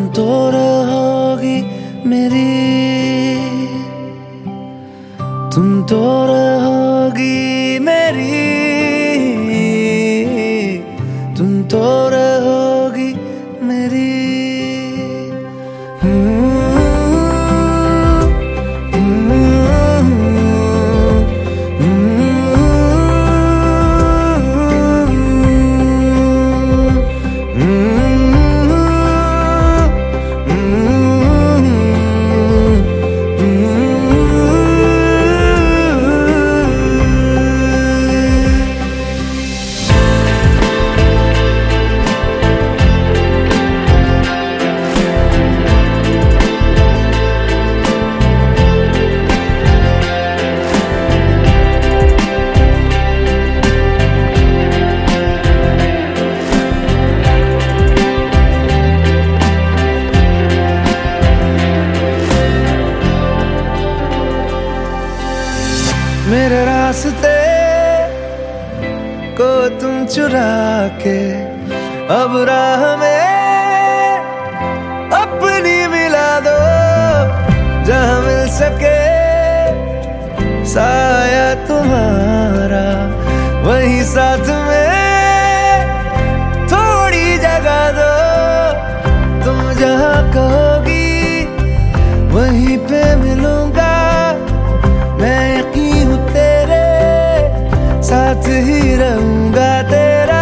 तो रहोगी मेरी, तुम तो रहोगी मेरी, तुम तो रहोगी मेरी। मेरे रास्ते को तुम चुरा के अब राह में अपनी मिला दो, जहां मिल सके साया तुम्हारा वही साथ में थोड़ी जगह दो। तुम जहां कहोगी वहीं पे मिलूंगा, मैं यकीन हूँ तेरे साथ ही रहूंगा तेरा।